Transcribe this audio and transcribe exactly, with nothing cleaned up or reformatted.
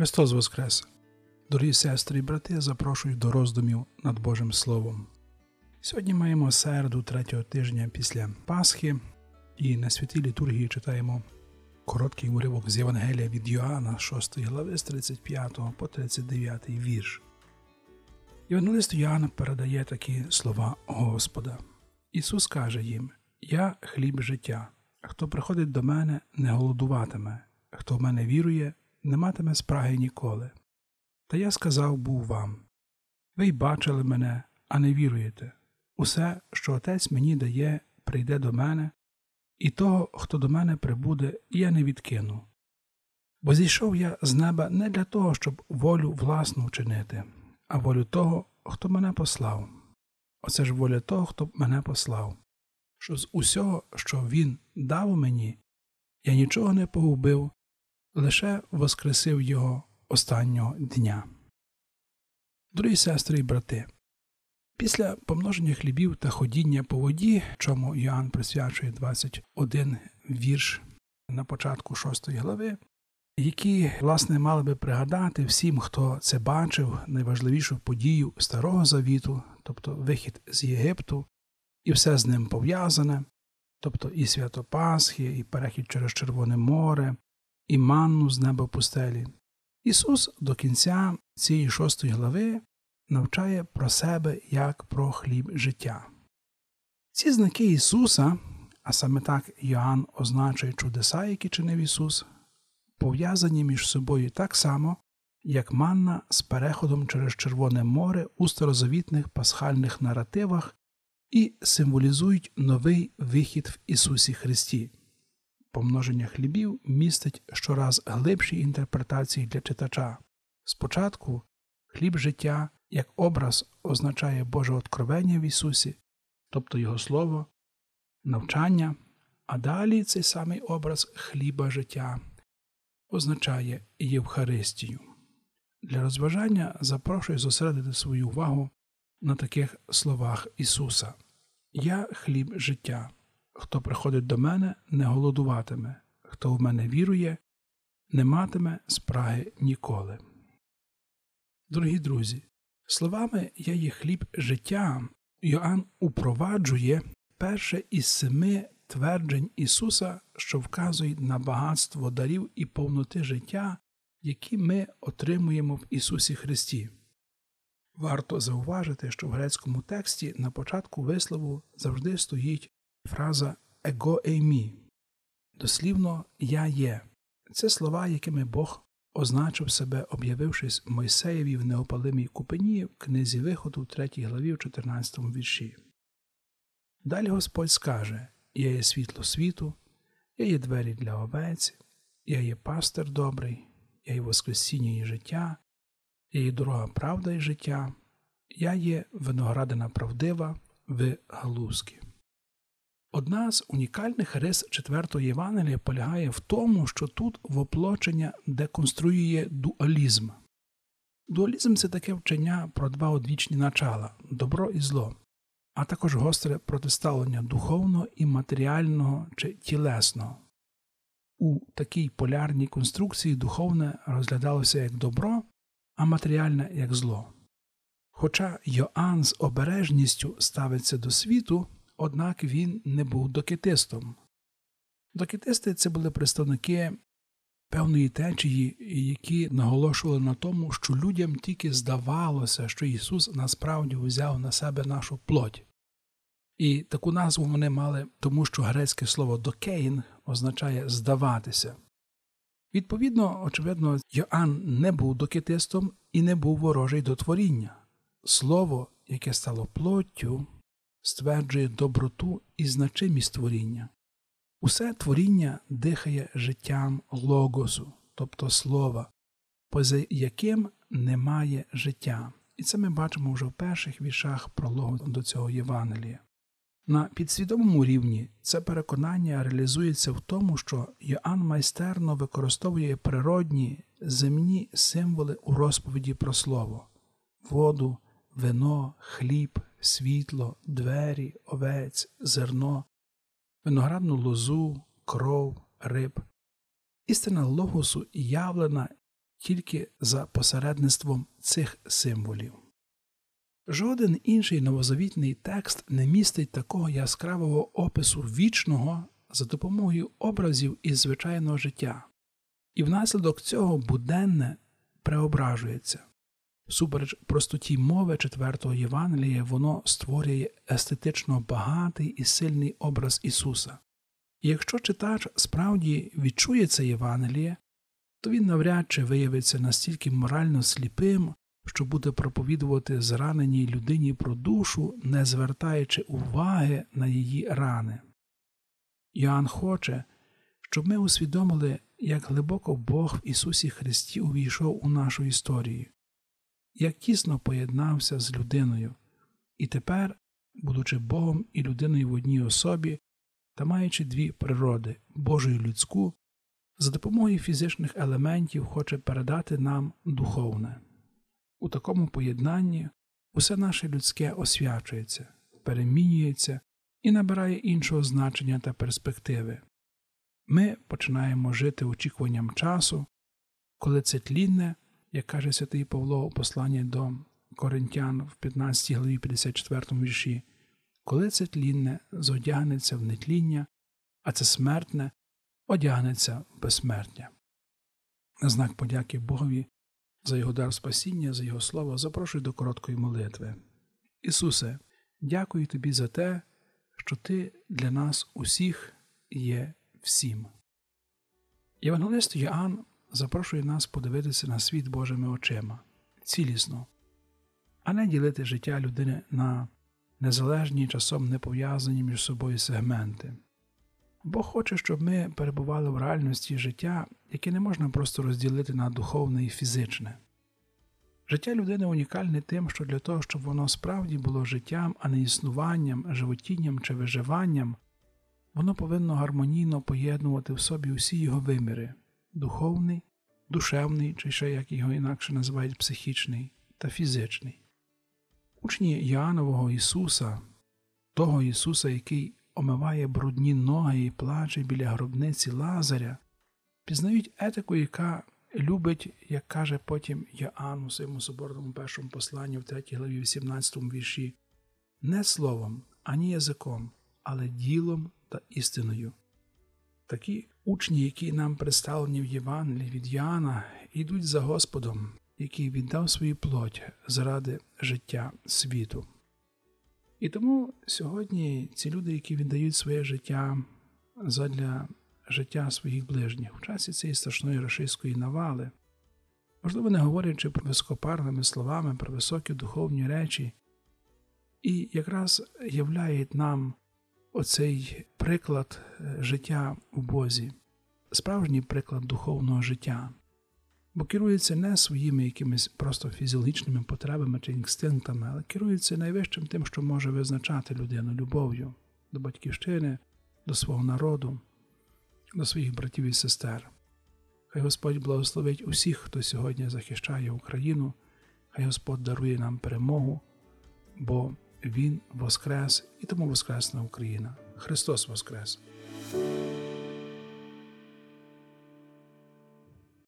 Христос Воскрес! Дорогі сестри і брати, запрошую до роздумів над Божим Словом. Сьогодні маємо середу третього тижня після Пасхи, і на святій літургії читаємо короткий уривок з Євангелія від Йоанна, шостої глави, з тридцять п'ятого по тридцять дев'ятий вірш. Євангелист Йоанн передає такі слова Господа. Ісус каже їм: «Я – хліб життя. Хто приходить до мене, не голодуватиме. Хто в мене вірує, не матиме спраги ніколи. Та я сказав був вам: ви й бачили мене, а не віруєте. Усе, що Отець мені дає, прийде до мене, і того, хто до мене прибуде, я не відкину. Бо зійшов я з неба не для того, щоб волю власну вчинити, а волю того, хто мене послав. Оце ж воля того, хто мене послав, що з усього, що Він дав мені, я нічого не погубив, лише воскресив його останнього дня». Дорогі сестри і брати, після помноження хлібів та ходіння по воді, чому Йоанн присвячує двадцять один вірш на початку шостої глави, які, власне, мали би пригадати всім, хто це бачив, найважливішу подію Старого Завіту, тобто вихід з Єгипту, і все з ним пов'язане, тобто і свято Пасхи, і перехід через Червоне море, і манну з неба в пустелі. Ісус до кінця цієї шостої глави навчає про себе як про хліб життя. Ці знаки Ісуса, а саме так Йоанн означує чудеса, які чинив Ісус, пов'язані між собою так само, як манна з переходом через Червоне море у старозавітних пасхальних наративах і символізують новий вихід в Ісусі Христі. Помноження хлібів містить щораз глибші інтерпретації для читача. Спочатку хліб життя як образ означає Боже откровення в Ісусі, тобто Його Слово, навчання, а далі цей самий образ хліба життя означає Євхаристію. Для розважання запрошую зосередити свою увагу на таких словах Ісуса: «Я – хліб життя. Хто приходить до мене, не голодуватиме. Хто в мене вірує, не матиме спраги ніколи». Дорогі друзі, словами «Я є хліб життя» Йоанн упроваджує перше із семи тверджень Ісуса, що вказують на багатство дарів і повноти життя, які ми отримуємо в Ісусі Христі. Варто зауважити, що в грецькому тексті на початку вислову завжди стоїть фраза «его еймі», дослівно «я є». Це слова, якими Бог означив себе, об'явившись Мойсеєві в неопалимій купині в книзі Виходу в третій главі в чотирнадцятому вірші. Далі Господь скаже: «Я є світло світу, я є двері для овець, я є пастир добрий, я є воскресіння і життя, я є дорога, правда і життя, я є виноградина правдива, ви галузки». Одна з унікальних рис четвертого Євангелія полягає в тому, що тут воплочення деконструює дуалізм. Дуалізм – це таке вчення про два одвічні начала – добро і зло, а також гостре протиставлення духовного і матеріального чи тілесного. У такій полярній конструкції духовне розглядалося як добро, а матеріальне – як зло. Хоча Йоанн з обережністю ставиться до світу, однак він не був докетистом. Докетисти – це були представники певної течії, які наголошували на тому, що людям тільки здавалося, що Ісус насправді взяв на себе нашу плоть. І таку назву вони мали, тому що грецьке слово «докеїн» означає «здаватися». Відповідно, очевидно, Йоанн не був докетистом і не був ворожий до творіння. Слово, яке стало плоттю, стверджує доброту і значимість творіння. Усе творіння дихає життям логосу, тобто слова, поза яким немає життя. І це ми бачимо вже в перших віршах прологу до цього Євангелія. На підсвідомому рівні це переконання реалізується в тому, що Йоанн майстерно використовує природні, земні символи у розповіді про слово – воду, вино, хліб, світло, двері, овець, зерно, виноградну лозу, кров, риб. Істина логосу явлена тільки за посередництвом цих символів. Жоден інший новозавітний текст не містить такого яскравого опису вічного за допомогою образів із звичайного життя. І внаслідок цього буденне преображується. Всупереч простоті мови четвертого Євангелія, воно створює естетично багатий і сильний образ Ісуса. І якщо читач справді відчує це Євангеліє, то він навряд чи виявиться настільки морально сліпим, що буде проповідувати зраненій людині про душу, не звертаючи уваги на її рани. Йоанн хоче, щоб ми усвідомили, як глибоко Бог в Ісусі Христі увійшов у нашу історію, як тісно поєднався з людиною, і тепер, будучи Богом і людиною в одній особі, та маючи дві природи – Божу і людську, за допомогою фізичних елементів хоче передати нам духовне. У такому поєднанні усе наше людське освячується, перемінюється і набирає іншого значення та перспективи. Ми починаємо жити очікуванням часу, коли це тлінне, як каже святий Павло у посланні до Коринтян в п'ятнадцятій главі п'ятдесят четвертому вірші, коли це тлінне зодягнеться в нетління, а це смертне одягнеться в безсмертя. На знак подяки Богові за Його дар спасіння, за Його слово, запрошую до короткої молитви. Ісусе, дякую Тобі за те, що Ти для нас усіх є всім. Євангелист Йоанн запрошує нас подивитися на світ Божими очима, цілісно, а не ділити життя людини на незалежні, часом не пов'язані між собою сегменти. Бог хоче, щоб ми перебували в реальності життя, яке не можна просто розділити на духовне і фізичне. Життя людини унікальне тим, що для того, щоб воно справді було життям, а не існуванням, животінням чи виживанням, воно повинно гармонійно поєднувати в собі усі його виміри – духовний, душевний, чи ще, як його інакше називають, психічний та фізичний. Учні Йоаннового Ісуса, того Ісуса, який омиває брудні ноги і плаче біля гробниці Лазаря, пізнають етику, яка любить, як каже потім Йоанн у своєму соборному першому посланні в третій главі вісімнадцятому вірші, не словом, ані язиком, але ділом та істиною. Такі учні, які нам представлені в Євангелії від Йоанна, йдуть за Господом, який віддав свою плоть заради життя світу. І тому сьогодні ці люди, які віддають своє життя задля життя своїх ближніх в часі цієї страшної рашистської навали, можливо, не говорячи про високопарними словами, про високі духовні речі, і якраз являють нам оцей приклад життя у Бозі, справжній приклад духовного життя, бо керується не своїми якимись просто фізіологічними потребами чи інстинктами, але керується найвищим тим, що може визначати людину любов'ю до батьківщини, до свого народу, до своїх братів і сестер. Хай Господь благословить усіх, хто сьогодні захищає Україну, хай Господь дарує нам перемогу, бо Він воскрес, і тому воскресна Україна. Христос воскрес!